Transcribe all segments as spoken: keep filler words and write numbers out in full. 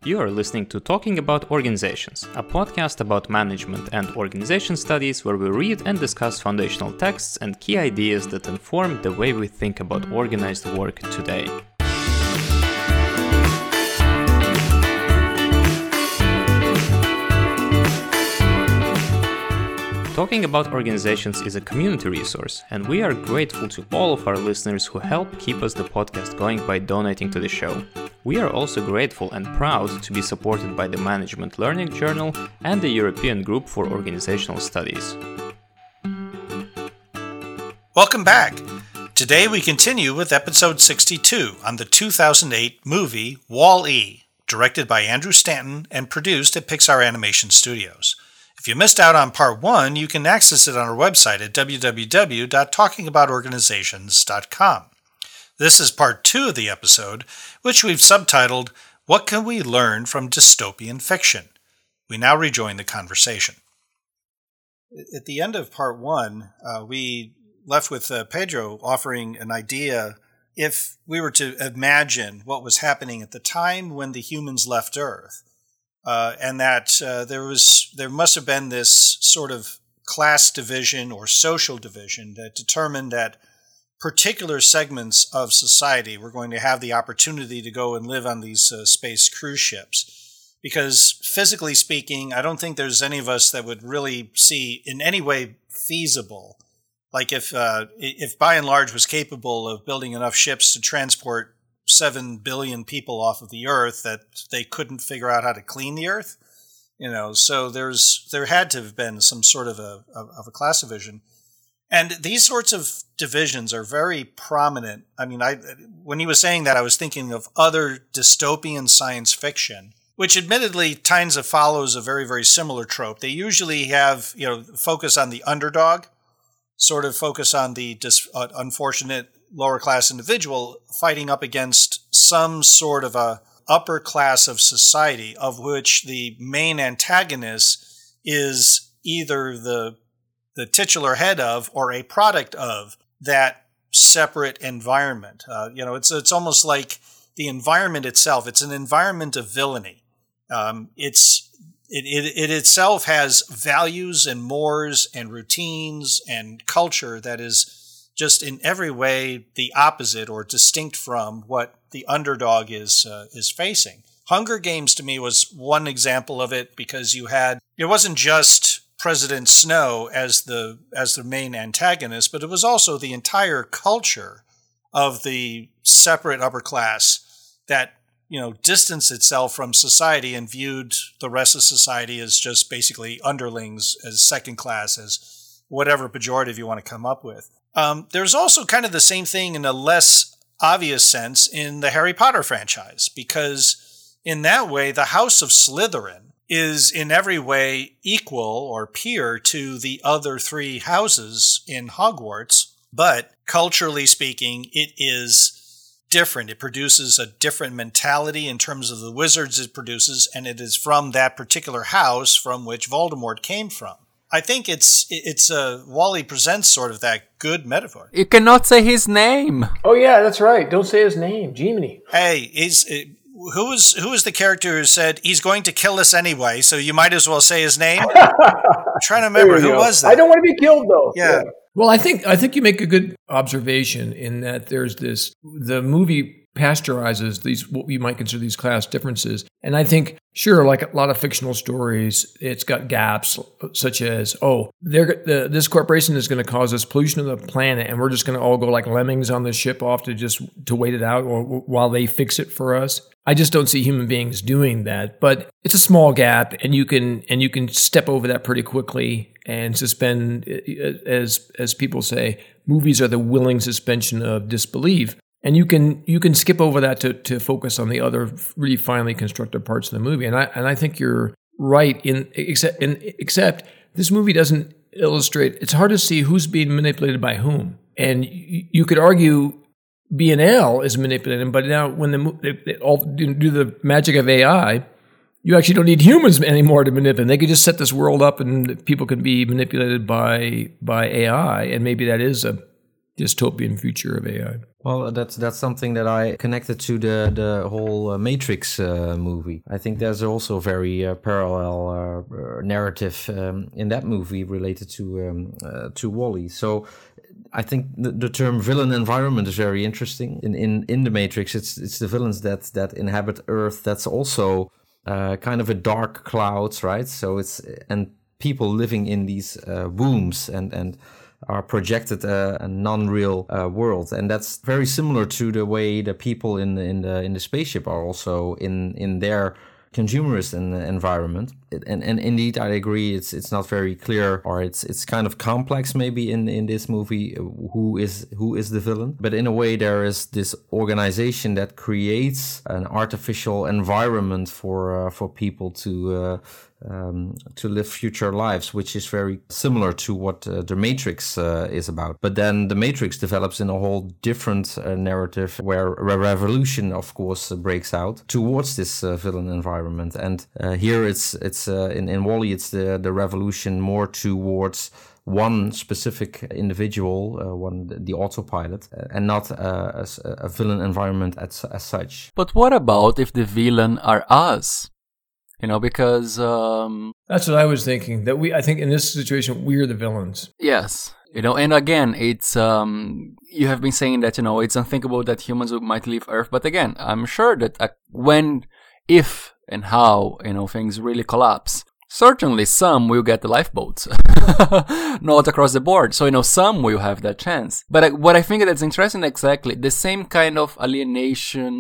You are listening to Talking About Organizations, a podcast about management and organization studies where we read and discuss foundational texts and key ideas that inform the way we think about organized work today. Talking About Organizations is a community resource, and we are grateful to all of our listeners who help keep us the podcast going by donating to the show. We are also grateful and proud to be supported by the Management Learning Journal and the European Group for Organizational Studies. Welcome back. Today we continue with episode sixty-two on the two thousand eight movie Wall-E, directed by Andrew Stanton and produced at Pixar Animation Studios. If you missed out on part one, you can access it on our website at w w w dot talking about organizations dot com. This is part two of the episode, which we've subtitled, What Can We Learn from Dystopian Fiction? We now rejoin the conversation. At the end of part one, uh, we left with uh, Pedro offering an idea if we were to imagine what was happening at the time when the humans left Earth. Uh, and that uh, there was, there must have been this sort of class division or social division that determined that particular segments of society were going to have the opportunity to go and live on these uh, space cruise ships. Because physically speaking, I don't think there's any of us that would really see in any way feasible. Like if uh, if by and large was capable of building enough ships to transport seven billion people off of the Earth that they couldn't figure out how to clean the Earth, you know. So there's there had to have been some sort of a of a class division, and these sorts of divisions are very prominent. I mean, I when he was saying that, I was thinking of other dystopian science fiction, which admittedly kinds of follows a very very similar trope. They usually have, you know, focus on the underdog, sort of focus on the dis, uh, unfortunate lower class individual fighting up against some sort of a upper class of society, of which the main antagonist is either the the titular head of or a product of that separate environment. Uh, you know, it's it's almost like the environment itself. It's an environment of villainy. Um, it's it, it it itself has values and mores and routines and culture that is just in every way the opposite or distinct from what the underdog is uh, is facing. Hunger Games to me was one example of it, because you had, it wasn't just President Snow as the as the main antagonist, but it was also the entire culture of the separate upper class that, you know, distanced itself from society and viewed the rest of society as just basically underlings, as second class, as whatever pejorative you want to come up with. Um, there's also kind of the same thing in a less obvious sense in the Harry Potter franchise, because in that way, the House of Slytherin is in every way equal or peer to the other three houses in Hogwarts, but culturally speaking, it is different. It produces a different mentality in terms of the wizards it produces, and it is from that particular house from which Voldemort came from. I think it's it's uh, Wall-E presents sort of that good metaphor. You cannot say his name. Oh yeah, that's right. Don't say his name, Jiminy. Hey, is uh, who was who was the character who said he's going to kill us anyway? So you might as well say his name. I'm trying to remember who go. was that. I don't want to be killed though. Yeah. yeah. Well, I think I think you make a good observation in that there's this the movie pasteurizes these what we might consider these class differences, and I think sure, like a lot of fictional stories, it's got gaps such as oh, they're, the, this corporation is going to cause us pollution of the planet, and we're just going to all go like lemmings on the ship off to just to wait it out or while they fix it for us. I just don't see human beings doing that, but it's a small gap, and you can and you can step over that pretty quickly and suspend, as as people say, movies are the willing suspension of disbelief. And you can you can skip over that to, to focus on the other really finely constructed parts of the movie. And I and I think you're right in except in except this movie doesn't illustrate. It's hard to see who's being manipulated by whom. And you, you could argue B and L is manipulating, but now when the they, they all do the magic of A I, you actually don't need humans anymore to manipulate. They could just set this world up, and people can be manipulated by by A I, and maybe that is a dystopian future of A I. Well, that's that's something that I connected to the the whole uh, Matrix uh, movie. I think there's also a very uh, parallel uh, narrative um, in that movie related to um, uh, to WALL-E. So I think the, the term villain environment is very interesting. In in in the Matrix, it's it's the villains that that inhabit Earth. That's also uh, kind of a dark clouds, right? So it's and people living in these uh, wombs and and. are projected uh, a non-real uh, world, and that's very similar to the way the people in the, in the in the spaceship are also in in their consumerist environment. And and indeed, I agree. It's it's not very clear, or it's it's kind of complex maybe in in this movie who is who is the villain. But in a way, there is this organization that creates an artificial environment for uh, for people to. Uh, Um, to live future lives, which is very similar to what uh, the Matrix uh, is about. But then the Matrix develops in a whole different uh, narrative where a revolution, of course, uh, breaks out towards this uh, villain environment. And uh, here it's it's uh, in, in WALL-E, it's the, the revolution more towards one specific individual, uh, one the autopilot, uh, and not uh, a, a villain environment as, as such. But what about if the villain are us? You know, because... Um, That's what I was thinking. That we, I think in this situation, we're the villains. Yes. You know, and again, it's... Um, you have been saying that, you know, it's unthinkable that humans might leave Earth. But again, I'm sure that uh, when, if, and how, you know, things really collapse, certainly some will get the lifeboats. Not across the board. So, you know, some will have that chance. But I, what I think that's interesting, exactly, the same kind of alienation,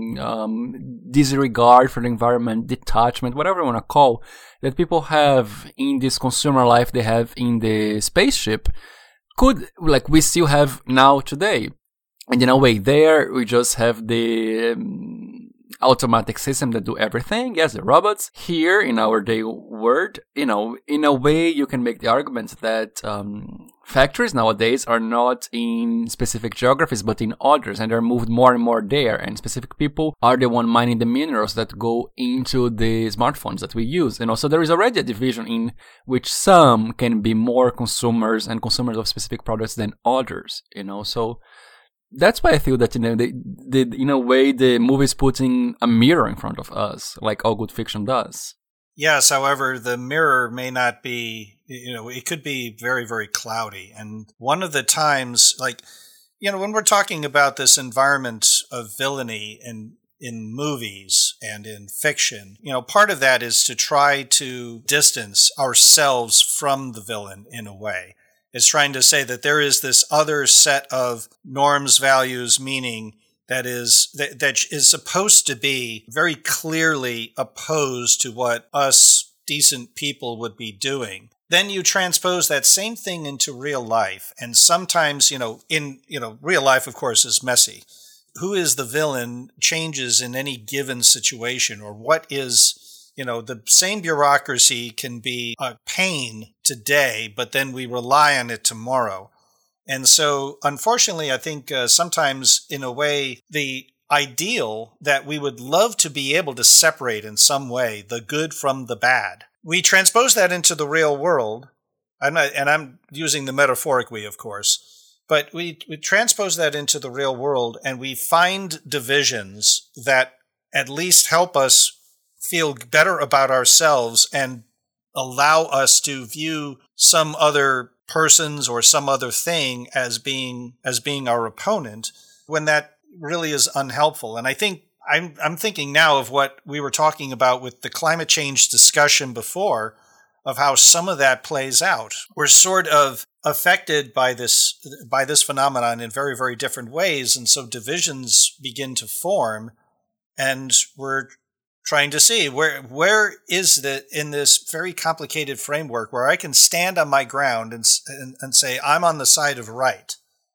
um, disregard for the environment, detachment, whatever you want to call, that people have in this consumer life they have in the spaceship, could, like, we still have now today. And in a way, there, we just have the... Um, automatic system that do everything. Yes, the robots. Here in our day world, you know, in a way you can make the argument that um, factories nowadays are not in specific geographies but in others, and they're moved more and more there, and specific people are the one mining the minerals that go into the smartphones that we use. And also there is already a division in which some can be more consumers and consumers of specific products than others, you know. So that's why I feel that, you know, they, they, in a way, the movie is putting a mirror in front of us, like all good fiction does. Yes, however, the mirror may not be, you know, it could be very, very cloudy. And one of the times, like, you know, when we're talking about this environment of villainy in, in movies and in fiction, you know, part of that is to try to distance ourselves from the villain in a way. It's trying to say that there is this other set of norms, values, meaning that is that, that is supposed to be very clearly opposed to what us decent people would be doing. Then you transpose that same thing into real life, and sometimes, you know, in you know, real life, of course, is messy. Who is the villain changes in any given situation, or what is. You know, the same bureaucracy can be a pain today, but then we rely on it tomorrow. And so, unfortunately, I think uh, sometimes, in a way, the ideal that we would love to be able to separate in some way the good from the bad, we transpose that into the real world. I'm not, and I'm using the metaphoric we, of course, but we, we transpose that into the real world, and we find divisions that at least help us feel better about ourselves and allow us to view some other persons or some other thing as being as being our opponent, when that really is unhelpful. And I think I'm I'm thinking now of what we were talking about with the climate change discussion before, of how some of that plays out. We're sort of affected by this by this phenomenon in very, very different ways, and so divisions begin to form, and we're trying to see where where is the in this very complicated framework where I can stand on my ground and and, and say I'm on the side of right,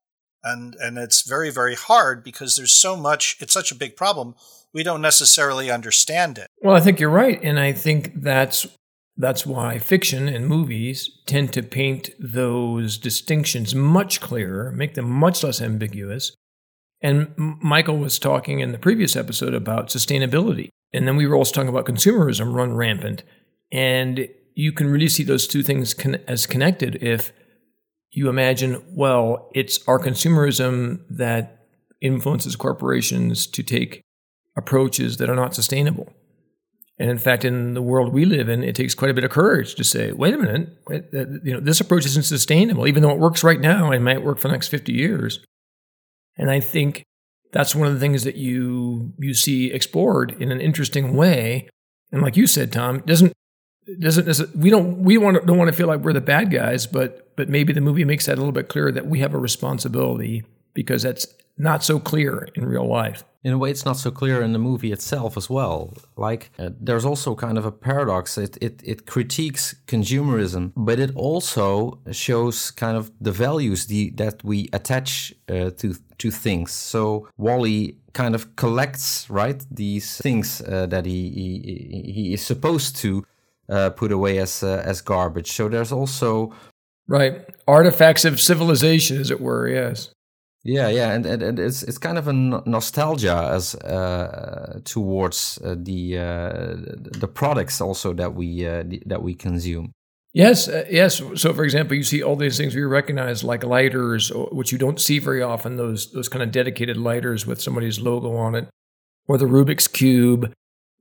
and and it's very, very hard because there's so much. It's such a big problem. We don't necessarily understand it. Well, I think you're right, and I think that's that's why fiction and movies tend to paint those distinctions much clearer, make them much less ambiguous. And Michael was talking in the previous episode about sustainability. And then we were also talking about consumerism run rampant. And you can really see those two things con- as connected if you imagine, well, it's our consumerism that influences corporations to take approaches that are not sustainable. And in fact, in the world we live in, it takes quite a bit of courage to say, wait a minute, wait, you know, this approach isn't sustainable, even though it works right now and might work for the next fifty years. And I think that's one of the things that you you see explored in an interesting way. And like you said, Tom, it doesn't doesn't, doesn't we don't we want to, don't want to feel like we're the bad guys, but but maybe the movie makes that a little bit clearer that we have a responsibility, because that's not so clear in real life. In a way, it's not so clear in the movie itself as well. Like, uh, there's also kind of a paradox. It, it it critiques consumerism, but it also shows kind of the values the, that we attach uh, to to things. So WALL-E kind of collects, right, these things uh, that he, he he is supposed to uh, put away as uh, as garbage. So there's also right artifacts of civilization, as it were. Yes. Yeah, yeah, and, and, and it's it's kind of a nostalgia as uh, towards uh, the uh, the products also that we uh, that we consume. Yes, uh, yes. So, for example, you see all these things we recognize, like lighters, which you don't see very often. Those those kind of dedicated lighters with somebody's logo on it, or the Rubik's Cube,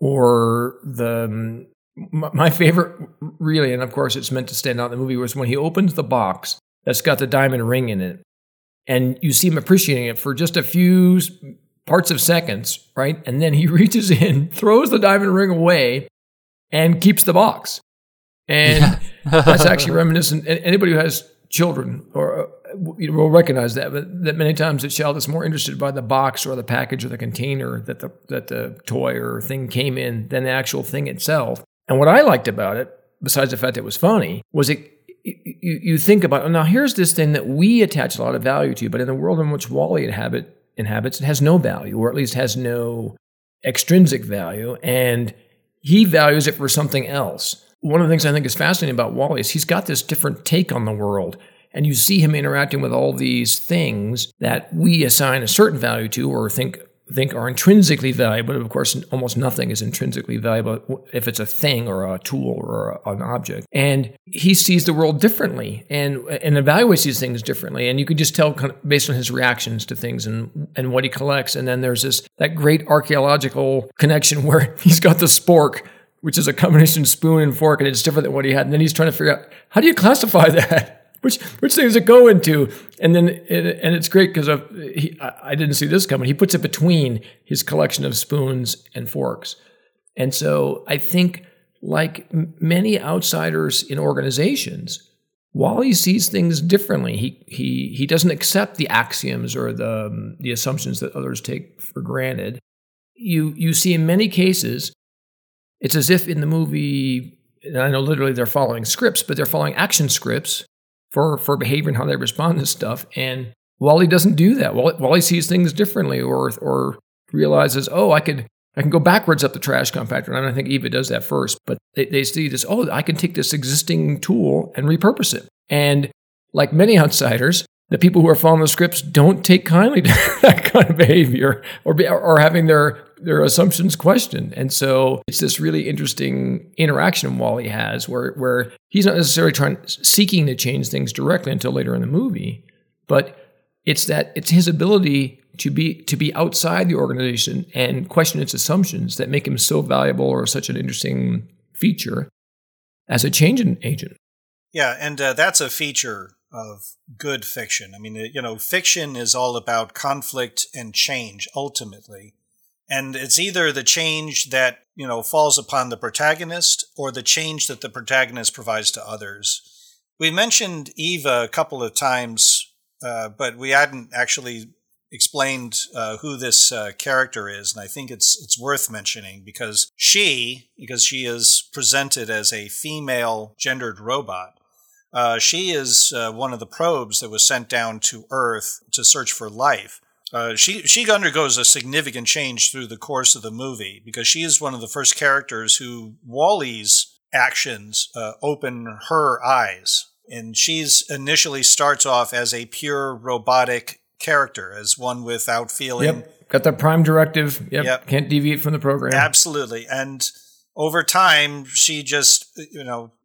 or the um, my favorite, really, and of course it's meant to stand out in the movie, was when he opens the box that's got the diamond ring in it. And you see him appreciating it for just a few parts of seconds, right? And then he reaches in, throws the diamond ring away, and keeps the box. And that's actually reminiscent. Anybody who has children or you know, will recognize that. But that many times the child is more interested by the box or the package or the container that the that the toy or thing came in than the actual thing itself. And what I liked about it, besides the fact that it was funny, was it. You, you think about, oh, now here's this thing that we attach a lot of value to, but in the world in which WALL-E inhabit, inhabits, it has no value, or at least has no extrinsic value, and he values it for something else. One of the things I think is fascinating about WALL-E is he's got this different take on the world, and you see him interacting with all these things that we assign a certain value to or think think are intrinsically valuable. But of course, almost nothing is intrinsically valuable if it's a thing or a tool or a, an object. And he sees the world differently and and evaluates these things differently. And you could just tell kind of based on his reactions to things and and what he collects. And then there's this that great archaeological connection where he's got the spork, which is a combination spoon and fork, and it's different than what he had. And then he's trying to figure out, how do you classify that? Which which things it go into? And then it, and it's great because of he, I didn't see this coming. He puts it between his collection of spoons and forks. And so I think, like many outsiders in organizations, WALL-E sees things differently. He he he doesn't accept the axioms or the um, the assumptions that others take for granted. You you see in many cases, it's as if in the movie, and I know literally they're following scripts, but they're following action scripts for, for behavior and how they respond to stuff. And WALL-E doesn't do that. WALL-E sees things differently, or or realizes, oh, I could I can go backwards up the trash compactor. And I think Eva does that first. But they, they see this, oh, I can take this existing tool and repurpose it. And like many outsiders, the people who are following the scripts don't take kindly to that kind of behavior or be, or having their their assumptions questioned. And so it's this really interesting interaction WALL-E has where where he's not necessarily trying seeking to change things directly until later in the movie, but it's that it's his ability to be to be outside the organization and question its assumptions that make him so valuable or such an interesting feature as a change agent. Yeah, and uh, that's a feature of good fiction. I mean, you know, fiction is all about conflict and change ultimately. And it's either the change that, you know, falls upon the protagonist or the change that the protagonist provides to others. We mentioned Eva a couple of times, uh, but we hadn't actually explained uh, who this uh, character is. And I think it's it's worth mentioning because she, because she is presented as a female gendered robot, Uh, she is uh, one of the probes that was sent down to Earth to search for life. Uh, she she undergoes a significant change through the course of the movie because she is one of the first characters who WALL-E's actions uh, open her eyes. And she's initially starts off as a pure robotic character, as one without feeling. Yep, got the prime directive. Yep, yep. Can't deviate from the program. Absolutely. And over time, she just, you know,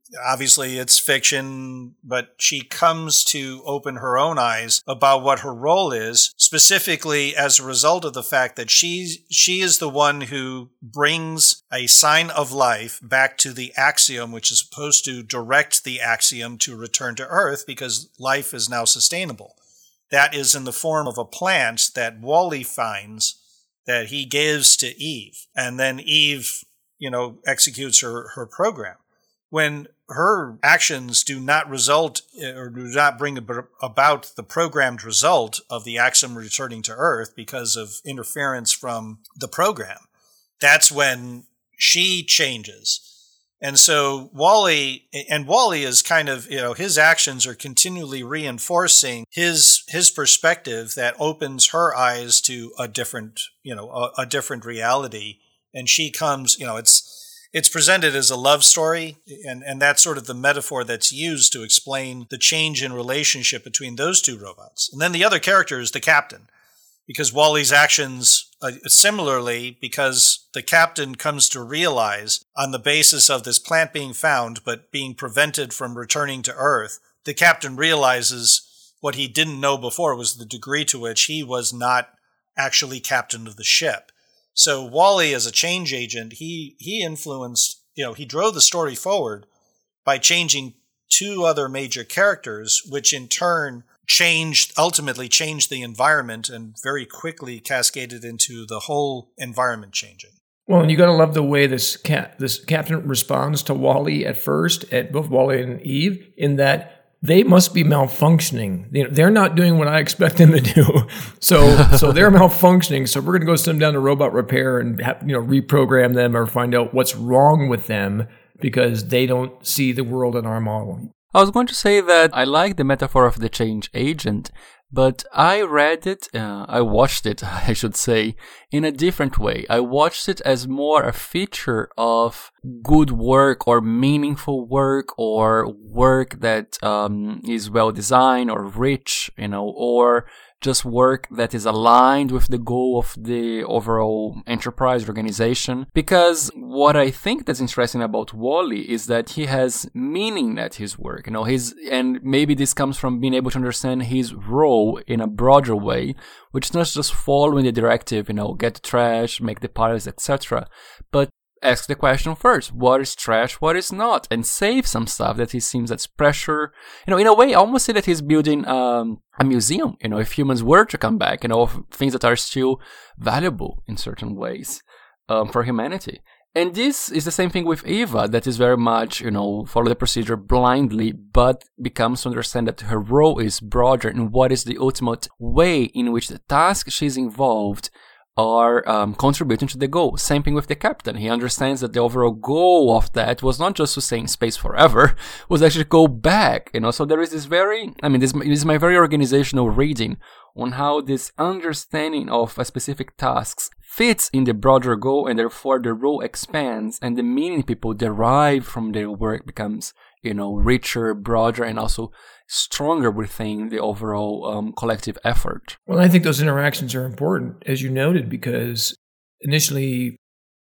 obviously it's fiction, but she comes to open her own eyes about what her role is, specifically as a result of the fact that she, she is the one who brings a sign of life back to the Axiom, which is supposed to direct the Axiom to return to Earth because life is now sustainable. That is in the form of a plant that Wally finds that he gives to Eve. And then Eve, you know, executes her, her program. When her actions do not result or do not bring about the programmed result of the Axiom returning to Earth because of interference from the program, that's when she changes. And so Wally, and Wally is kind of, you know, his actions are continually reinforcing his his perspective that opens her eyes to a different, you know, a, a different reality. And she comes, you know, it's it's presented as a love story, and, and that's sort of the metaphor that's used to explain the change in relationship between those two robots. And then the other character is the captain, because Wally's actions, uh, similarly, because the captain comes to realize on the basis of this plant being found but being prevented from returning to Earth, the captain realizes what he didn't know before was the degree to which he was not actually captain of the ship. So Wally, as a change agent, he he influenced, you know, he drove the story forward by changing two other major characters, which in turn changed, ultimately changed the environment and very quickly cascaded into the whole environment changing. Well, and you got to love the way this cat, this captain responds to Wally at first, at both Wally and Eve, in that they must be malfunctioning. You know, they're not doing what I expect them to do. So, so they're malfunctioning. So we're going to go send them down to robot repair and have, you know, reprogram them or find out what's wrong with them because they don't see the world in our model. I was going to say that I like the metaphor of the change agent, but I read it, uh, I watched it, I should say, in a different way. I watched it as more a feature of good work or meaningful work or work that um, is well designed or rich, you know, or just work that is aligned with the goal of the overall enterprise organization. Because what I think that's interesting about Wally is that he has meaning at his work, you know, his, and maybe this comes from being able to understand his role in a broader way, which is not just following the directive, you know, get the trash, make the piles, et cetera, but ask the question first, what is trash, what is not, and save some stuff that he seems that's pressure. You know, in a way, I almost say that he's building um, a museum, you know, if humans were to come back, you know, of things that are still valuable in certain ways um, for humanity. And this is the same thing with Eva, that is very much, you know, follow the procedure blindly, but becomes to understand that her role is broader and what is the ultimate way in which the task she's involved are um, contributing to the goal. Same thing with the captain. He understands that the overall goal of that was not just to stay in space forever, was actually to go back, you know. So there is this very, I mean, this, this is my very organizational reading on how this understanding of a specific tasks fits in the broader goal, and therefore the role expands and the meaning people derive from their work becomes, you know, richer, broader, and also stronger within the overall um, collective effort. Well, I think those interactions are important, as you noted, because initially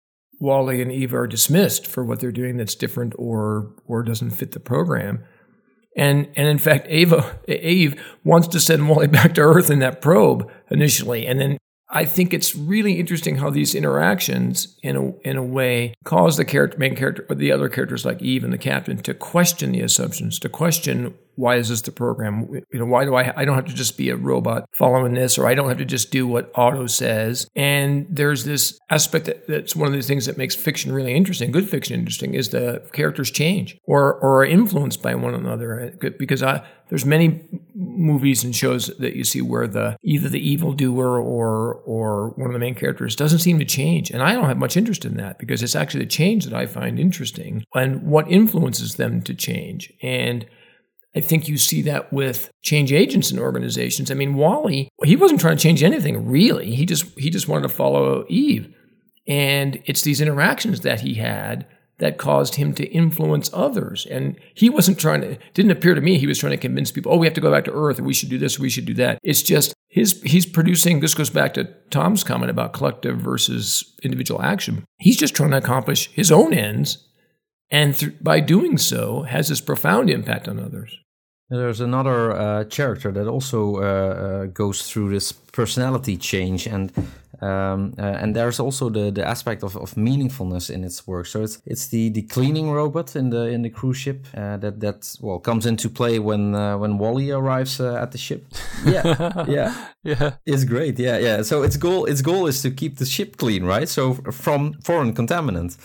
Wally and Eve are dismissed for what they're doing that's different or or doesn't fit the program. And and in fact, Ava, Eve wants to send Wally back to Earth in that probe initially, and then I think it's really interesting how these interactions, in a in a way, cause the character, main character, or the other characters like Eve and the captain, to question the assumptions, to question why is this the program? You know, why do I? I don't have to just be a robot following this, or I don't have to just do what Otto says. And there's this aspect that, that's one of the things that makes fiction really interesting. Good fiction interesting is the characters change or or are influenced by one another. Because I, there's many movies and shows that you see where the either the evildoer or or one of the main characters doesn't seem to change, and I don't have much interest in that because it's actually the change that I find interesting and what influences them to change. And I think you see that with change agents in organizations. I mean, Wally, he wasn't trying to change anything really. He just he just wanted to follow Eve, and it's these interactions that he had that caused him to influence others. And he wasn't trying to, it didn't appear to me he was trying to convince people, oh, we have to go back to Earth, and we should do this, or we should do that. It's just his, he's producing, this goes back to Tom's comment about collective versus individual action. He's just trying to accomplish his own ends, and th- by doing so has this profound impact on others. There's another uh, character that also uh, uh, goes through this personality change, and um, uh, and there's also the, the aspect of, of meaningfulness in its work. So it's it's the, the cleaning robot in the in the cruise ship uh, that that well comes into play when uh, when Wally arrives uh, at the ship. Yeah, yeah, yeah. It's great. Yeah, yeah. So its goal its goal is to keep the ship clean, right? So from foreign contaminants.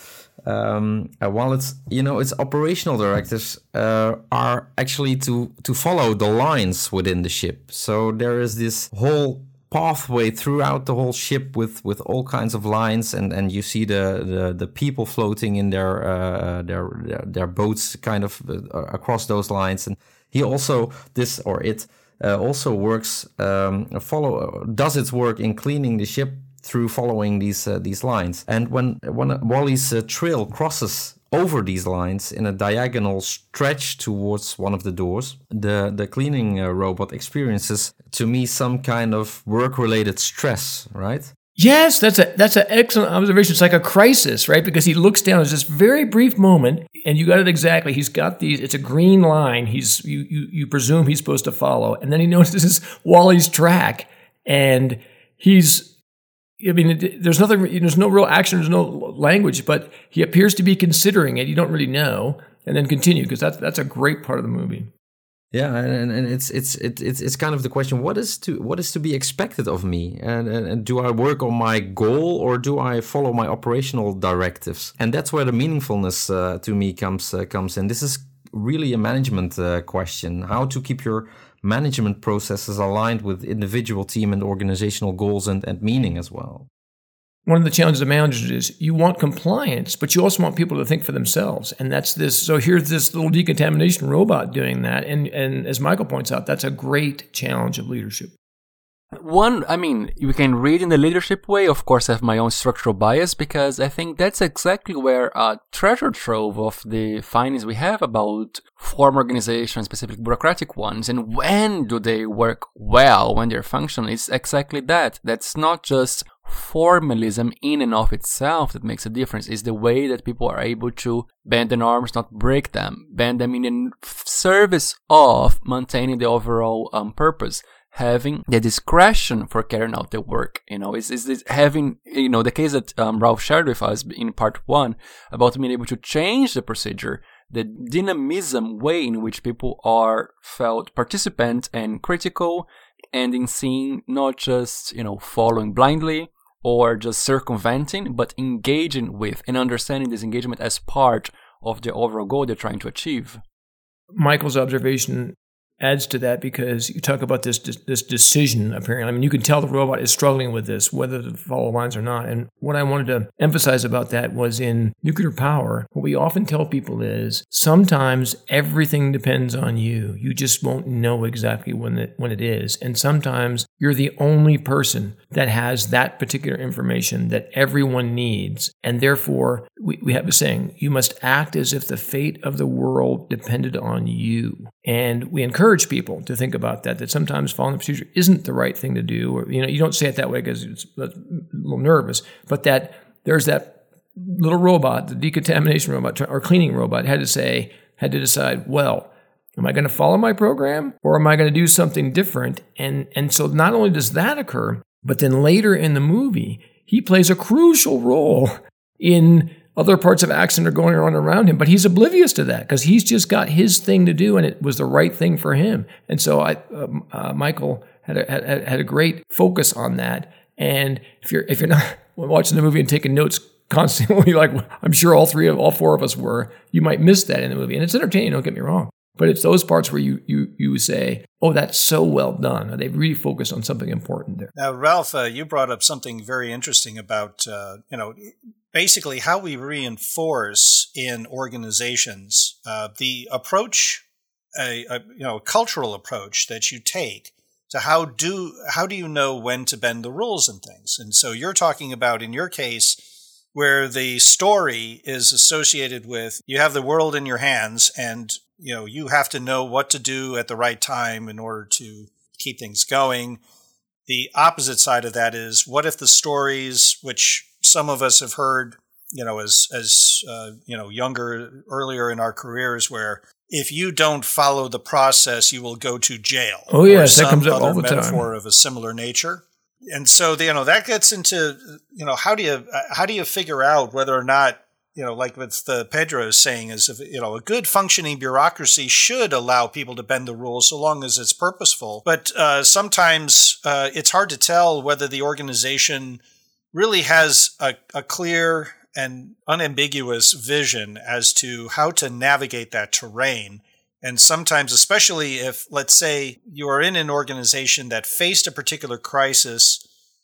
Um, uh, while it's, you know, its operational directives uh, are actually to, to follow the lines within the ship. So there is this whole pathway throughout the whole ship with, with all kinds of lines, and, and you see the, the, the people floating in their, uh, their their their boats kind of uh, across those lines. And he also, this or it, uh, also works, um, follow does its work in cleaning the ship through following these uh, these lines. And when when Wally's uh, trail crosses over these lines in a diagonal stretch towards one of the doors, the the cleaning uh, robot experiences, to me, some kind of work-related stress, right? Yes, that's a that's an excellent observation. It's like a crisis, right? Because he looks down. There's this very brief moment, and you got it exactly. He's got these. It's a green line. He's you you you presume he's supposed to follow, and then he notices Wally's track, and he's. I mean, it, there's nothing. There's no real action. There's no language, but he appears to be considering it. You don't really know, and then continue, because that's that's a great part of the movie. Yeah, and, and it's it's it's it's kind of the question: what is to what is to be expected of me, and, and, and do I work on my goal, or do I follow my operational directives? And that's where the meaningfulness uh, to me comes uh, comes in. This is really a management uh, question: how to keep your management processes aligned with individual, team, and organizational goals and, and meaning as well. One of the challenges of managers is you want compliance, but you also want people to think for themselves. And that's this. So here's this little decontamination robot doing that. And, and as Michael points out, that's a great challenge of leadership. One, I mean, you can read in the leadership way. Of course, I have my own structural bias, because I think that's exactly where a treasure trove of the findings we have about form organizations, specific bureaucratic ones, and when do they work well, when they're functional, is exactly that. That's not just formalism in and of itself that makes a difference. It's the way that people are able to bend their arms, not break them, bend them in the service of maintaining the overall um, purpose. Having the discretion for carrying out the work, you know, is is having, you know, the case that um, Ralph shared with us in part one about being able to change the procedure, the dynamism way in which people are felt participant and critical, and in seeing not just, you know, following blindly or just circumventing, but engaging with and understanding this engagement as part of the overall goal they're trying to achieve. Michael's observation adds to that, because you talk about this this decision, apparently. I mean, you can tell the robot is struggling with this, whether to follow lines or not. And what I wanted to emphasize about that was, in nuclear power, what we often tell people is sometimes everything depends on you. You just won't know exactly when it, when it is. And sometimes you're the only person that has that particular information that everyone needs. And therefore, we, we have a saying, you must act as if the fate of the world depended on you. And we encourage people to think about that, that sometimes following the procedure isn't the right thing to do. Or, you know, you don't say it that way because it's a little nervous, but that there's that little robot, the decontamination robot or cleaning robot, had to say, had to decide, well, am I going to follow my program, or am I going to do something different? And and so not only does that occur, but then later in the movie, he plays a crucial role in other parts of action are going on around him, but he's oblivious to that because he's just got his thing to do, and it was the right thing for him. And so I, um, uh, Michael had a, had, had a great focus on that. And if you're if you're not watching the movie and taking notes constantly, like I'm sure all three of all four of us were, you might miss that in the movie. And it's entertaining, don't get me wrong, but it's those parts where you you you say, "Oh, that's so well done." They really focused on something important there. Now, Ralph, uh, you brought up something very interesting about uh, you know. basically how we reinforce in organizations uh, the approach, a, a you know, cultural approach that you take to how do how do you know when to bend the rules and things. And so you're talking about, in your case, where the story is associated with you have the world in your hands, and you know you have to know what to do at the right time in order to keep things going. The opposite side of that is, what if the stories, which some of us have heard you know, as as uh, you know, younger, earlier in our careers, where if you don't follow the process, you will go to jail. Oh yes, or that comes up some all other the time. metaphor of a similar nature. And so, you know, that gets into, you know, how do you how do you figure out whether or not, you know, like what the Pedro is saying is, if, you know, a good functioning bureaucracy should allow people to bend the rules so long as it's purposeful. But uh, sometimes uh, it's hard to tell whether the organization really has a, a clear and unambiguous vision as to how to navigate that terrain. And sometimes, especially if, let's say, you are in an organization that faced a particular crisis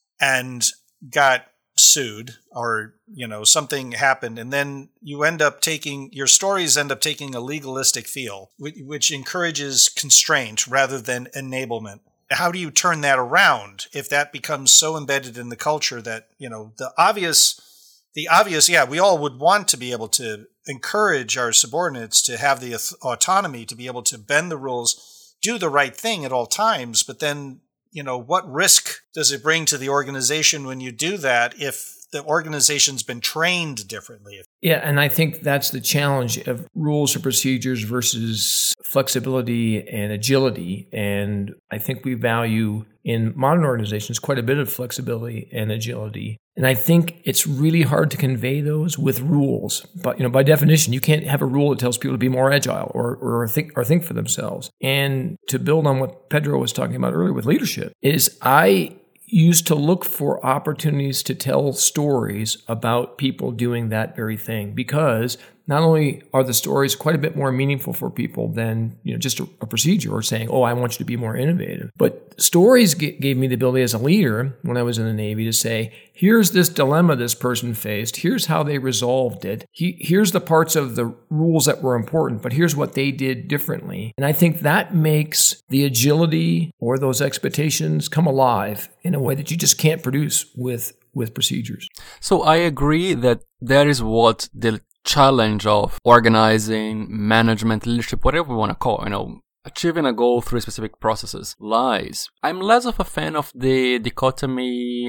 and got sued, or, you know, something happened, and then you end up taking, your stories end up taking a legalistic feel, which encourages constraint rather than enablement. How do you turn that around if that becomes so embedded in the culture that, you know, the obvious, the obvious, yeah, we all would want to be able to encourage our subordinates to have the autonomy to be able to bend the rules, do the right thing at all times, but then, you know, what risk does it bring to the organization when you do that if the organization's been trained differently? Yeah, and I think that's the challenge of rules or procedures versus flexibility and agility. And I think we value in modern organizations quite a bit of flexibility and agility. And I think it's really hard to convey those with rules. But, you know, by definition, you can't have a rule that tells people to be more agile or or think or think for themselves. And to build on what Pedro was talking about earlier with leadership, is I used to look for opportunities to tell stories about people doing that very thing, because not only are the stories quite a bit more meaningful for people than, you know, just a, a procedure or saying, oh, I want you to be more innovative, but stories g- gave me the ability as a leader when I was in the Navy to say, here's this dilemma this person faced, here's how they resolved it, he, here's the parts of the rules that were important, but here's what they did differently. And I think that makes the agility or those expectations come alive in a way that you just can't produce with with procedures. So I agree that that is what the challenge of organizing, management, leadership, whatever we want to call it, you know, achieving a goal through specific processes lies. I'm less of a fan of the dichotomy,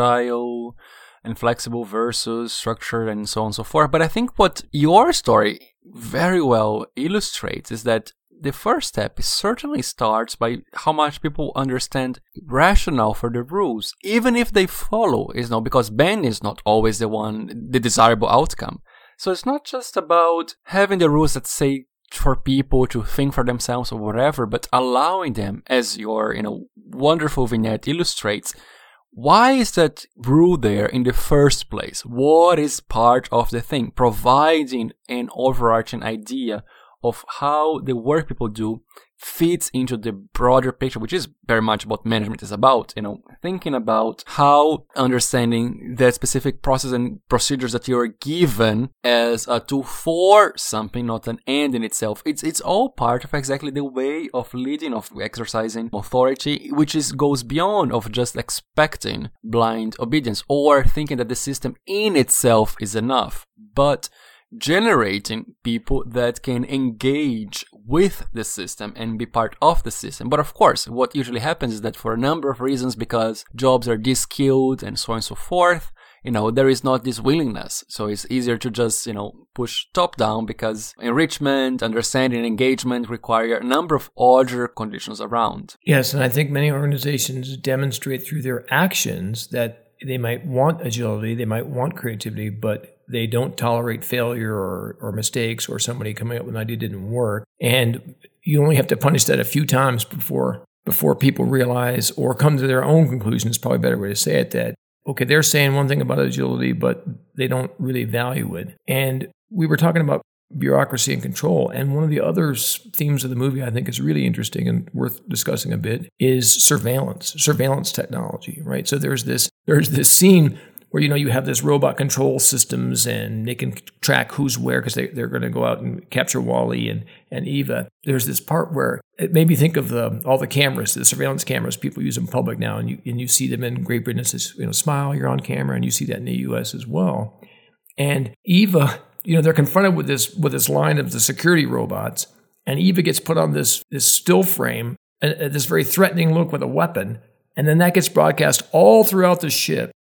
agile and flexible versus structured and so on and so forth. But I think what your story very well illustrates is that the first step certainly starts by how much people understand rationale for the rules, even if they follow, you know, because Ben is not always the one, the desirable outcome. So it's not just about having the rules that say for people to think for themselves or whatever, but allowing them, as your, you know, wonderful vignette illustrates, why is that rule there in the first place? What is part of the thing? Providing an overarching idea of how the work people do fits into the broader picture, which is very much what management is about, you know, thinking about how understanding that specific process and procedures that you're given as a tool for something, not an end in itself. It's it's all part of exactly the way of leading, of exercising authority, which is goes beyond of just expecting blind obedience or thinking that the system in itself is enough, but generating people that can engage with the system and be part of the system. But of course, what usually happens is that for a number of reasons, because jobs are de-skilled and so on and so forth, you know, there is not this willingness. So it's easier to just, you know, push top down, because enrichment, understanding, engagement require a number of other conditions around. Yes, and I think many organizations demonstrate through their actions that they might want agility, they might want creativity, but they don't tolerate failure or, or mistakes or somebody coming up with an idea didn't work. And you only have to punish that a few times before before people realize or come to their own conclusions, probably a better way to say it, that, okay, they're saying one thing about agility, but they don't really value it. And we were talking about bureaucracy and control. And one of the other themes of the movie I think is really interesting and worth discussing a bit is surveillance, surveillance technology, right? So there's this there's this scene where, you know, you have this robot control systems and they can track who's where because they, they're going to go out and capture Wall-E and, and Eva. There's this part where it made me think of the, all the cameras, the surveillance cameras people use in public now, and you and you see them in Great Britain. It says, you know, smile, you're on camera, and you see that in the U S as well. And Eva, you know, they're confronted with this with this line of the security robots, and Eva gets put on this this still frame, and, and this very threatening look with a weapon, and then that gets broadcast all throughout the ship.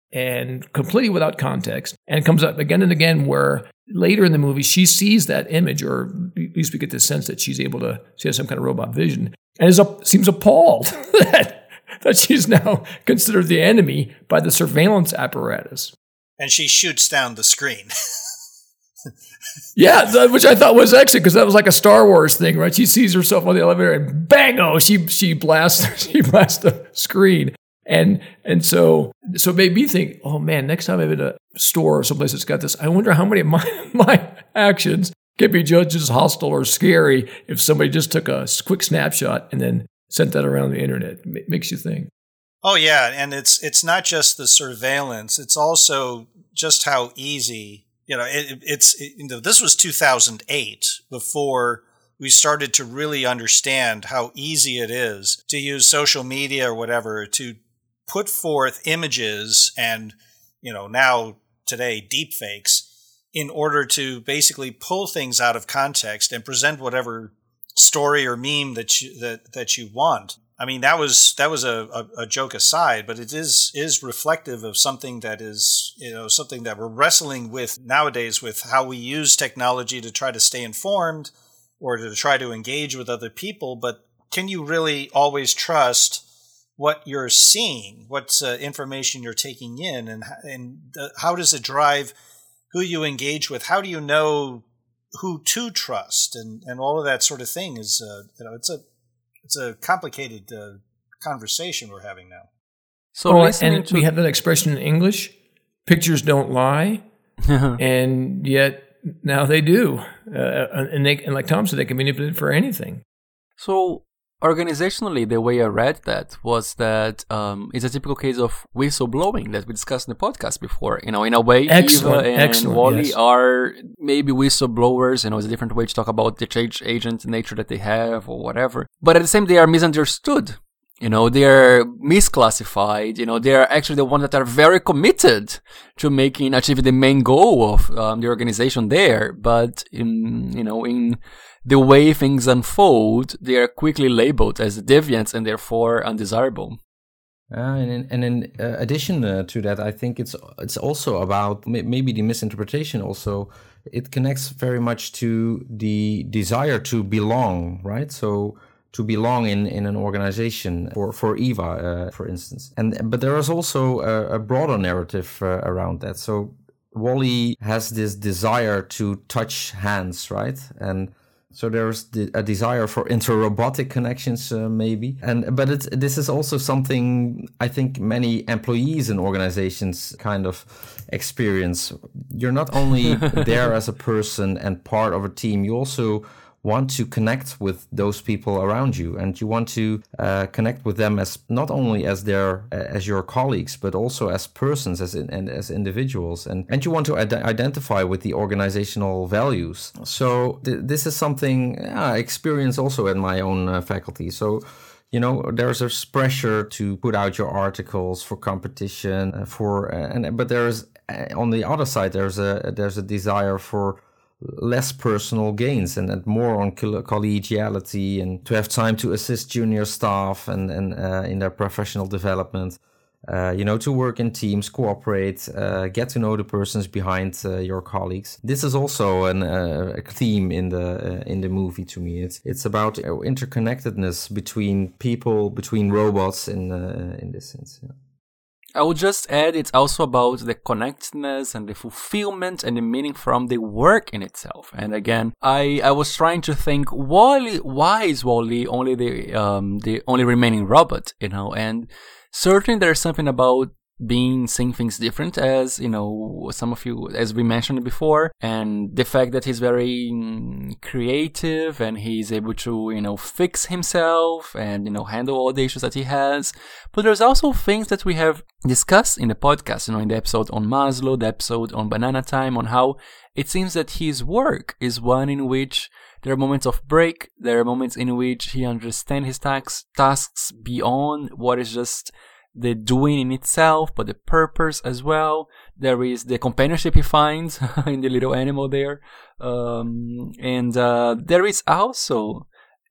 and completely without context. And it comes up again and again where later in the movie, she sees that image, or at least we get the sense that she's able to, she has some kind of robot vision, and is up, seems appalled that, that she's now considered the enemy by the surveillance apparatus. And she shoots down the screen. Yeah, th- which I thought was excellent, because that was like a Star Wars thing, right? She sees herself on the elevator and bang-o, she she blasts she blasts the screen. And and so so it made me think, oh man, next time I'm in a store or someplace that's got this, I wonder how many of my, my actions can be judged as hostile or scary if somebody just took a quick snapshot and then sent that around the internet. It makes you think. Oh yeah, and it's it's not just the surveillance; it's also just how easy. You know, it, it's it, you know, this was two thousand eight before we started to really understand how easy it is to use social media or whatever to put forth images and, you know, now today deep fakes in order to basically pull things out of context and present whatever story or meme that you that, that you want. I mean, that was that was a, a, a joke aside, but it is is reflective of something that is, you know, something that we're wrestling with nowadays, with how we use technology to try to stay informed or to try to engage with other people. But can you really always trust what you're seeing, what uh, information you're taking in, and and uh, how does it drive who you engage with? How do you know who to trust, and, and all of that sort of thing is, uh, you know, it's a It's a complicated uh, conversation we're having now. So, oh, and to- we have that expression in English: "Pictures don't lie," and yet now they do. Uh, and they, and like Tom said, they can be manipulated for anything. So, organizationally, the way I read that was that um, it's a typical case of whistleblowing that we discussed in the podcast before. You know, in a way, excellent, Eva and excellent, Wally yes. are maybe whistleblowers. You know, it's a different way to talk about the change agent nature that they have or whatever. But at the same time, they are misunderstood. You know, they are misclassified. You know, they are actually the ones that are very committed to making, achieving the main goal of um, the organization there. But in, you know, in the way things unfold, they are quickly labeled as deviants and therefore undesirable. Uh, and in, and in uh, addition uh, to that, I think it's it's also about m- maybe the misinterpretation. Also, it connects very much to the desire to belong, right? So to belong in, in an organization for for Eva, uh, for instance. And but there is also a, a broader narrative uh, around that. So Wally has this desire to touch hands, right? And so there's the, a desire for inter-robotic connections, uh, maybe. And but it's, this is also something I think many employees in organizations kind of experience. You're not only there as a person and part of a team, you also want to connect with those people around you, and you want to uh, connect with them as not only as their as your colleagues, but also as persons, as in, and as individuals, and and you want to ad- identify with the organizational values. So th- this is something I experience also in my own uh, faculty. So, you know, there's this pressure to put out your articles for competition, uh, for uh, and but there's uh, on the other side there's a there's a desire for less personal gains and, and more on collegiality, and to have time to assist junior staff and, and uh, in their professional development, uh, you know, to work in teams, cooperate, uh, get to know the persons behind uh, your colleagues. This is also an, uh, a theme in the uh, in the movie to me. It's it's about interconnectedness between people, between robots in uh, in this sense. Yeah. I would just add it's also about the connectedness and the fulfillment and the meaning from the work in itself. And again, I, I was trying to think, Wally, why is Wally only the um the only remaining robot, you know? And certainly there's something about being seeing things different, as you know, some of you, as we mentioned before, and the fact that he's very mm, creative and he's able to, you know, fix himself and, you know, handle all the issues that he has. But there's also things that we have discussed in the podcast, you know, in the episode on Maslow, the episode on Banana Time, on how it seems that his work is one in which there are moments of break, there are moments in which he understands his tax, tasks beyond what is just the doing in itself, but the purpose as well. There is the companionship he finds in the little animal there. Um, and uh, there is also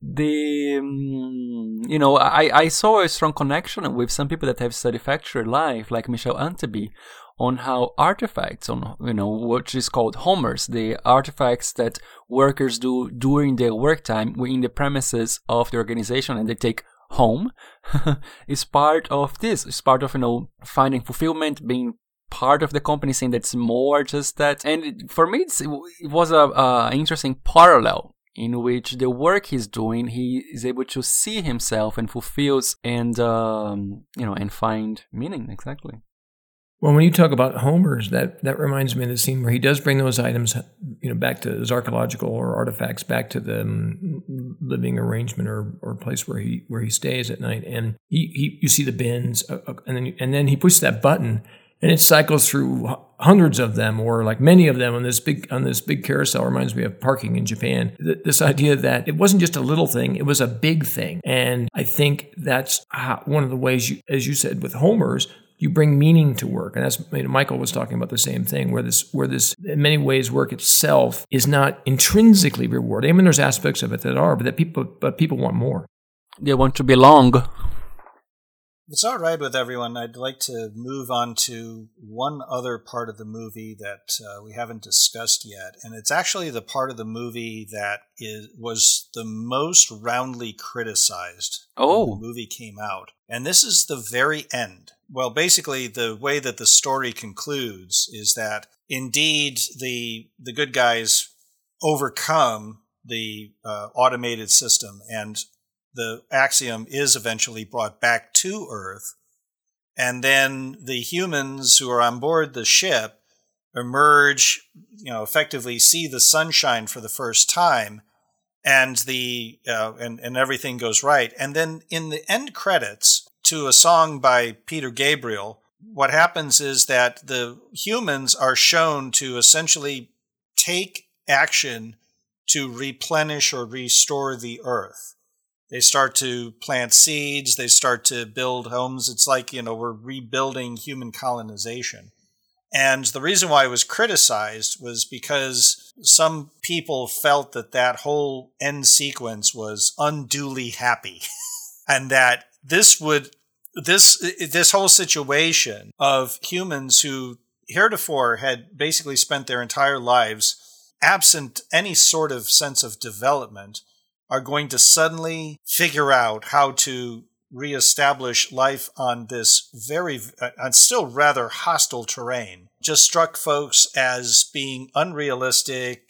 the um, you know I, I saw a strong connection with some people that have studied factory life, like Michel Anteby, on how artifacts, on you know what is called homers, the artifacts that workers do during their work time within the premises of the organization, and they take home, is part of this. It's part of you know finding fulfillment, being part of the company, saying that's more just that. And for me, it's, it was a, a interesting parallel in which the work he's doing, he is able to see himself and fulfills and um, you know and find meaning. Exactly. Well, when you talk about homers, that, that reminds me of the scene where he does bring those items, you know, back to his archaeological or artifacts, back to the um, living arrangement or, or place where he where he stays at night, and he, he you see the bins, uh, and then and then he pushes that button, and it cycles through hundreds of them, or like many of them on this big on this big carousel. Reminds me of parking in Japan. Th- this idea that it wasn't just a little thing; it was a big thing, and I think that's how, one of the ways, you, as you said, with homers, you bring meaning to work. And that's, you know, Michael was talking about the same thing, where this, where this, in many ways, work itself is not intrinsically rewarding. I mean, there's aspects of it that are, but that people, but people want more. They want to belong. It's all right with everyone. I'd like to move on to one other part of the movie that uh, we haven't discussed yet, and it's actually the part of the movie that is was the most roundly criticized oh. when the movie came out. And this is the very end. Well, basically, the way that the story concludes is that indeed the the good guys overcome the uh, automated system, and the Axiom is eventually brought back to Earth. And then the humans who are on board the ship emerge, you know, effectively see the sunshine for the first time, and the uh, and, and everything goes right. And then in the end credits, to a song by Peter Gabriel, what happens is that the humans are shown to essentially take action to replenish or restore the Earth. They start to plant seeds. They start to build homes. It's like, you know, we're rebuilding human colonization. And the reason why it was criticized was because some people felt that that whole end sequence was unduly happy, and that this would this this whole situation of humans who heretofore had basically spent their entire lives absent any sort of sense of development are going to suddenly figure out how to reestablish life on this very, on still rather hostile terrain, just struck folks as being unrealistic.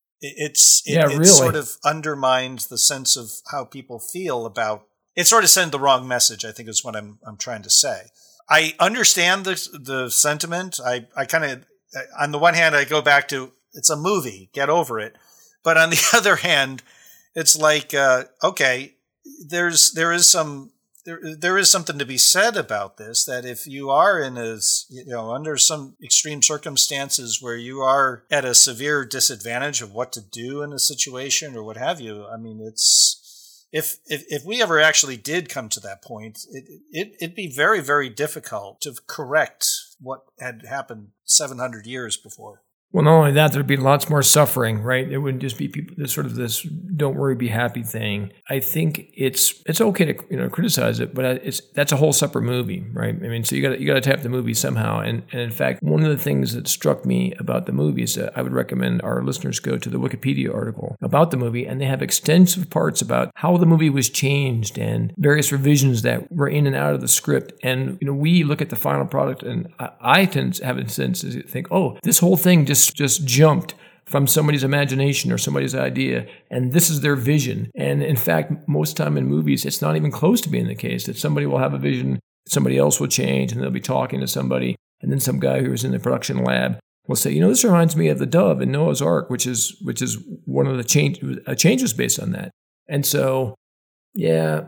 It's it, yeah, it really. sort of undermined the sense of how people feel about. It sort of sent the wrong message, I think, is what I'm I'm trying to say. I understand the the sentiment. I I kind of, on the one hand, I go back to it's a movie, get over it, but on the other hand, it's like, uh, okay, there's there is some there there is something to be said about this. That if you are in a you know under some extreme circumstances where you are at a severe disadvantage of what to do in a situation or what have you, I mean, it's if if if we ever actually did come to that point, it, it it'd be very very difficult to correct what had happened seven hundred years before. Well, not only that, there'd be lots more suffering, right? It wouldn't just be people, this sort of this "don't worry, be happy" thing. I think it's it's okay to you know criticize it, but it's that's a whole separate movie, right? I mean, so you got you got to tap the movie somehow. And and in fact, one of the things that struck me about the movie is that I would recommend our listeners go to the Wikipedia article about the movie, and they have extensive parts about how the movie was changed and various revisions that were in and out of the script. And you know, we look at the final product, and I, I tend to have a sense to think, oh, this whole thing just just jumped from somebody's imagination or somebody's idea, and this is their vision. And in fact, most time in movies, it's not even close to being the case that somebody will have a vision, somebody else will change, and they'll be talking to somebody, and then some guy who's in the production lab will say, you know, this reminds me of the dove in Noah's Ark, which is which is one of the change uh, changes based on that. And so, yeah,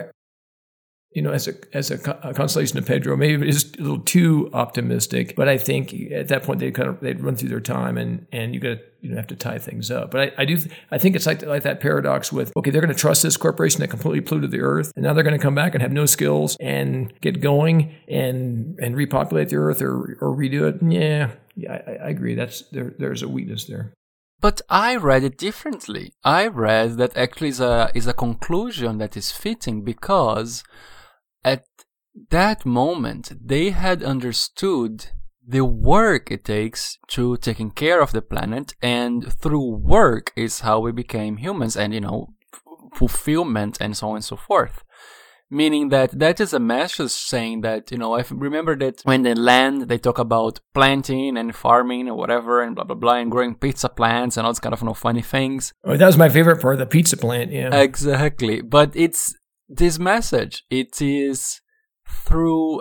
you know, as a as a, a constellation of Pedro, maybe it is a little too optimistic. But I think at that point they kind of they'd run through their time, and, and you got to you know have to tie things up. But I, I do I think it's like like that paradox with okay, they're going to trust this corporation that completely polluted the earth, and now they're going to come back and have no skills and get going and and repopulate the earth or or redo it. Yeah, yeah, I, I agree. That's there. There's a weakness there. But I read it differently. I read that actually is a is a conclusion that is fitting because at that moment they had understood the work it takes to taking care of the planet, and through work is how we became humans, and you know, f- fulfillment and so on and so forth. Meaning that that is a message saying that, you know, I remember that when they land, they talk about planting and farming or whatever and blah, blah, blah, and growing pizza plants and all this kind of, you know, funny things. Oh, that was my favorite part, the pizza plant, yeah. Exactly. But it's this message. It is through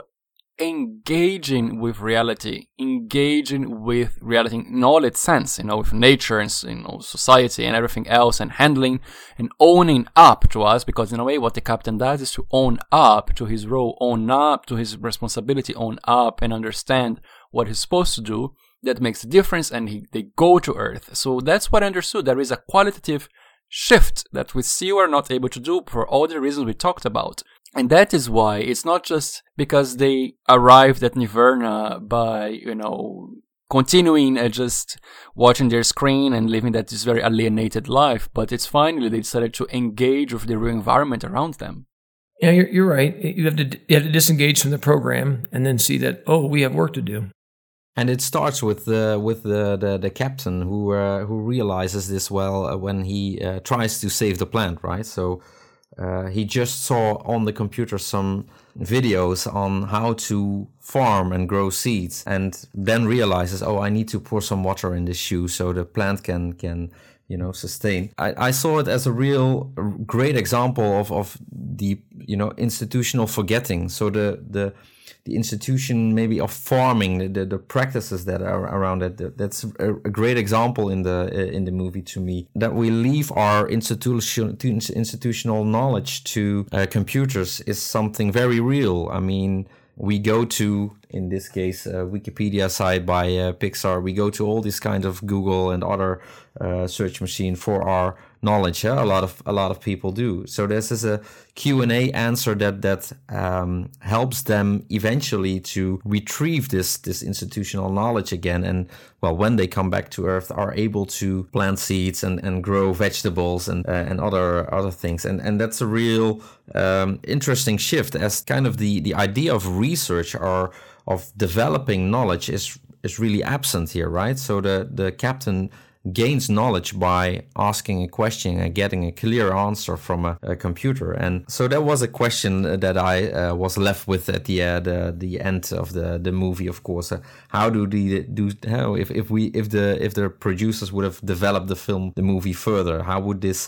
engaging with reality, engaging with reality in all its sense, you know, with nature and, you know, society and everything else, and handling and owning up to us, because in a way what the captain does is to own up to his role, own up to his responsibility, own up and understand what he's supposed to do. That makes a difference, and he, they go to Earth. So that's what I understood. There is a qualitative shift that we still are not able to do for all the reasons we talked about. And that is why it's not just because they arrived at Nirvana by, you know, continuing uh, just watching their screen and living that this very alienated life, but it's finally they decided to engage with the real environment around them. Yeah, you're, you're right. You have to you have to disengage from the program and then see that, oh, we have work to do. And it starts with the with the the, the captain who uh, who realizes this well uh, when he uh, tries to save the plant, right? So. Uh, he just saw on the computer some videos on how to farm and grow seeds, and then realizes, oh, I need to pour some water in this shoe so the plant can can you know sustain. I, I saw it as a real great example of of the you know institutional forgetting. So the the the institution maybe of farming, the, the practices that are around it, that's a, a great example in the in the movie to me, that we leave our institution, institutional knowledge to uh, computers is something very real. I mean, we go to, in this case, a Wikipedia site by uh, Pixar. We go to all these kinds of Google and other uh, search machine for our knowledge. Yeah? A lot of a lot of people do. So this is a Q and A answer that that um, helps them eventually to retrieve this this institutional knowledge again. And well, when they come back to Earth, are able to plant seeds and, and grow vegetables and uh, and other other things. And and that's a real um, interesting shift, as kind of the the idea of research or of developing knowledge is is really absent here, right? So the the captain gains knowledge by asking a question and getting a clear answer from a, a computer. And so that was a question that I uh, was left with at the uh, the, the end of the, the movie. Of course, uh, how do the do how if, if we if the if the producers would have developed the film the movie further, how would this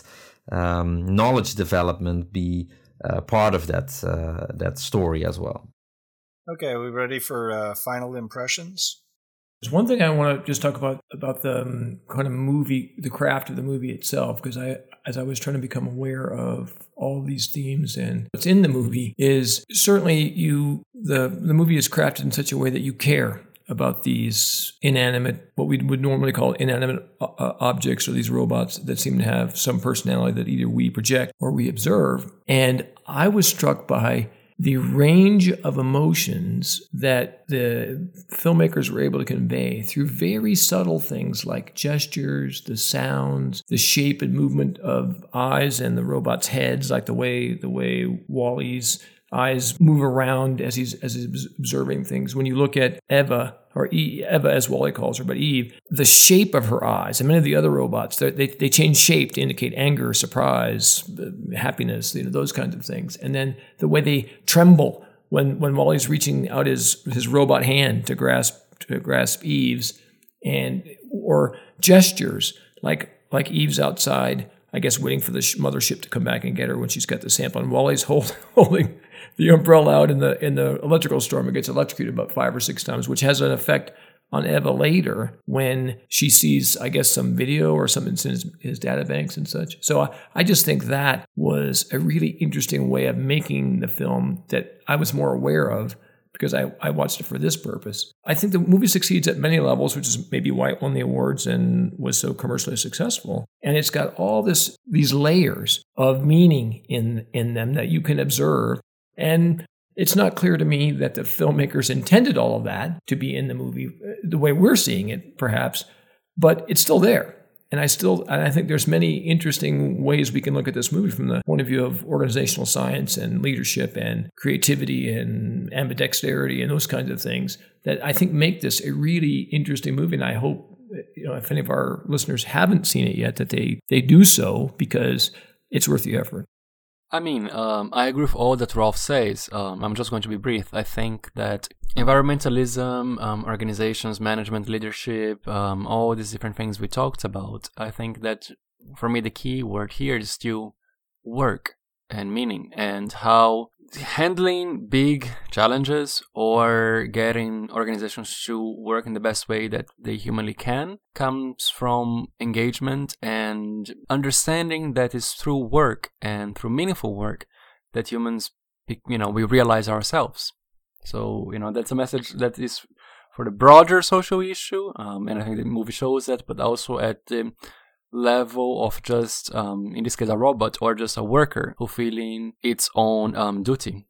um, knowledge development be uh, part of that uh, that story as well? Okay, are we ready for uh, final impressions? There's one thing I want to just talk about about the um, kind of movie, the craft of the movie itself, because I, as I was trying to become aware of all these themes and what's in the movie, is certainly you the the movie is crafted in such a way that you care about these inanimate, what we would normally call inanimate uh, objects, or these robots that seem to have some personality that either we project or we observe. And I was struck by the range of emotions that the filmmakers were able to convey through very subtle things like gestures, the sounds, the shape and movement of eyes and the robot's heads, like the way the way Wall-E's eyes move around as he's as he's observing things. When you look at Eva, or Eve, Eva as Wall-E calls her, but Eve, the shape of her eyes, and many of the other robots, they they change shape to indicate anger, surprise, happiness, you know, those kinds of things. And then the way they tremble when when Wall-E's reaching out his his robot hand to grasp to grasp Eve's, and or gestures like like Eve's outside, I guess, waiting for the mothership to come back and get her when she's got the sample, and Wall-E's hold, holding the umbrella out in the in the electrical storm and gets electrocuted about five or six times, which has an effect on Eva later when she sees, I guess, some video or something in his, his data banks and such. So I, I just think that was a really interesting way of making the film that I was more aware of, because I, I watched it for this purpose. I think the movie succeeds at many levels, which is maybe why it won the awards and was so commercially successful. And it's got all this these layers of meaning in in them that you can observe. And it's not clear to me that the filmmakers intended all of that to be in the movie the way we're seeing it, perhaps, but it's still there. And I still, and I think there's many interesting ways we can look at this movie from the point of view of organizational science and leadership and creativity and ambidexterity and those kinds of things that I think make this a really interesting movie. And I hope, you know, if any of our listeners haven't seen it yet, that they, they do so, because it's worth the effort. I mean, um, I agree with all that Rolf says. Um, I'm just going to be brief. I think that environmentalism, um, organizations, management, leadership, um, all these different things we talked about, I think that for me the key word here is still work and meaning, and how handling big challenges or getting organizations to work in the best way that they humanly can comes from engagement and understanding that it's through work and through meaningful work that humans, you know, we realize ourselves. So, you know, that's a message that is for the broader social issue, um, and I think the movie shows that, but also at the level of just, um, in this case, a robot or just a worker fulfilling its own um, duty.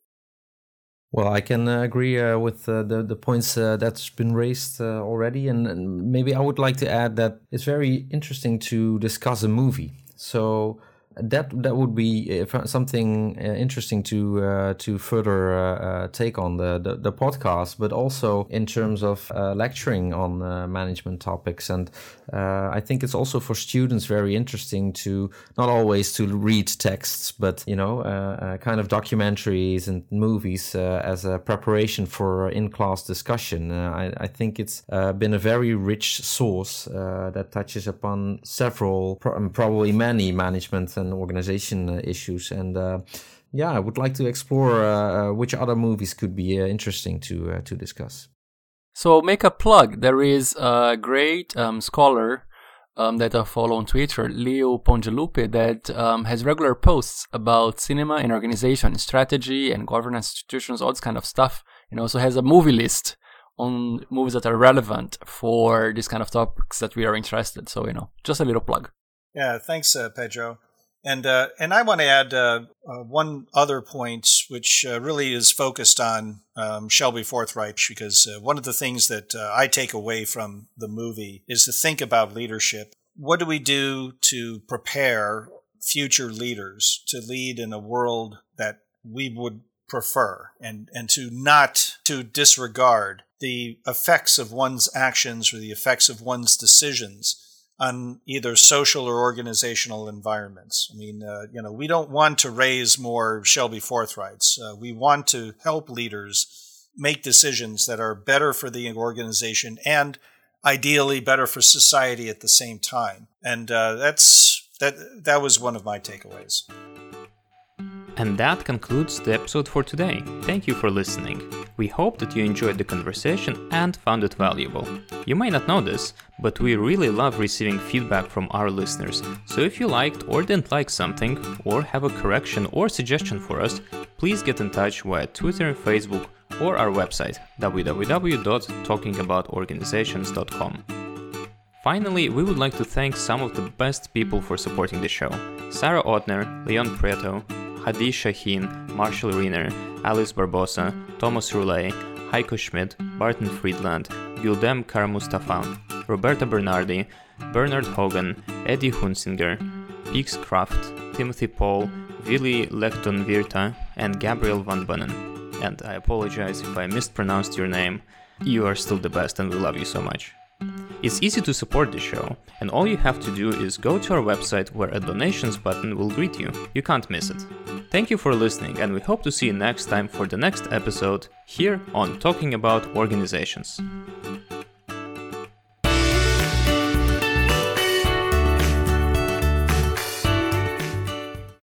Well, I can uh, agree uh, with uh, the the points uh, that's been raised uh, already, and, and maybe I would like to add that it's very interesting to discuss a movie. So that that would be something uh, interesting to uh, to further uh, uh, take on the, the the podcast, but also in terms of uh, lecturing on uh, management topics. And uh, I think it's also for students very interesting to not always to read texts, but you know, uh, uh, kind of documentaries and movies uh, as a preparation for in-class discussion. Uh, I, I think it's uh, been a very rich source uh, that touches upon several, pro- probably many management and organization uh, issues, and uh, yeah, I would like to explore uh, uh, which other movies could be uh, interesting to uh, to discuss. So make a plug. There is a great um, scholar um, that I follow on Twitter, Leo Pongelupe, that um, has regular posts about cinema and organization, strategy and governance institutions, all this kind of stuff, and also has a movie list on movies that are relevant for this kind of topics that we are interested. So, you know, just a little plug. Yeah, thanks, uh, Pedro. And uh, and I want to add uh, uh, one other point, which uh, really is focused on um, Shelby Forthright, because uh, one of the things that uh, I take away from the movie is to think about leadership. What do we do to prepare future leaders to lead in a world that we would prefer, and, and to not to disregard the effects of one's actions or the effects of one's decisions on either social or organizational environments. I mean, uh, you know, we don't want to raise more Shelby Forthrights. Uh, we want to help leaders make decisions that are better for the organization and ideally better for society at the same time. And uh, that's that. That was one of my takeaways. And that concludes the episode for today. Thank you for listening. We hope that you enjoyed the conversation and found it valuable. You may not know this, but we really love receiving feedback from our listeners. So if you liked or didn't like something, or have a correction or suggestion for us, please get in touch via Twitter, Facebook, or our website, w w w dot talking about organizations dot com. Finally, we would like to thank some of the best people for supporting the show. Sarah Otner, Leon Preto, Hadi Shaheen, Marshall Riener, Alice Barbosa, Thomas Roulet, Heiko Schmidt, Barton Friedland, Guldem Karamustafan, Roberta Bernardi, Bernard Hogan, Eddie Hunsinger, Peaks Kraft, Timothy Paul, Willy Lechton Virta, and Gabriel Van Bunnen. And I apologize if I mispronounced your name. You are still the best and we love you so much. It's easy to support the show, and all you have to do is go to our website where a donations button will greet you. You can't miss it. Thank you for listening, and we hope to see you next time for the next episode here on Talking About Organizations.